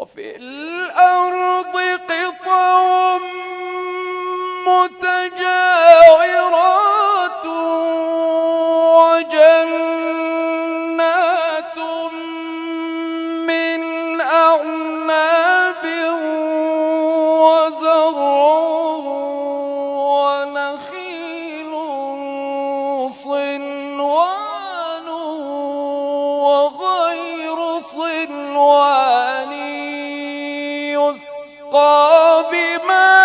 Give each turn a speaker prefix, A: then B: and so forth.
A: وفي الأرض قطع متجاورات وجنات من أعناب وزرع ونخيل صنوان وغير صنوان يسقى بماء